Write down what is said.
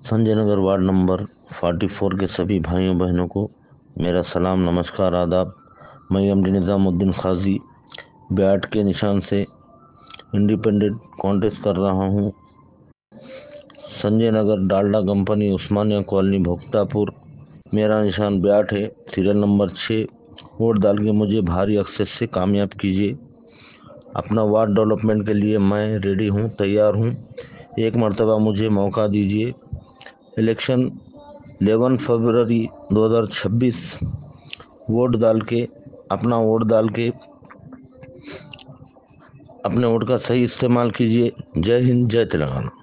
Sanjay Nagar ward number 44 के सभी भाइयों बहनों को मेरा सलाम, नमस्कार, आदाब। मैं एमडी निज़ामुद्दीन खाजी बैट के निशान से इंडिपेंडेंट कॉन्टेस्ट कर रहा हूं। Sanjay Nagar Dalda company Osmania colony Bhoktapur. मेरा निशान बैट है, सीरियल नंबर 6। वोट डाल के मुझे भारी अक्सर से कामयाब कीजिए। अपना वार्ड डेवलपमेंट के लिए मैं रेडी हूं, तैयार हूं। एक मर्तबा मुझे मौका दीजिए। इलेक्शन 11 फरवरी 2026। वोट डाल के अपना वोट डाल के अपने वोट का सही इस्तेमाल कीजिए। जय हिंद, जय तेलंगाना।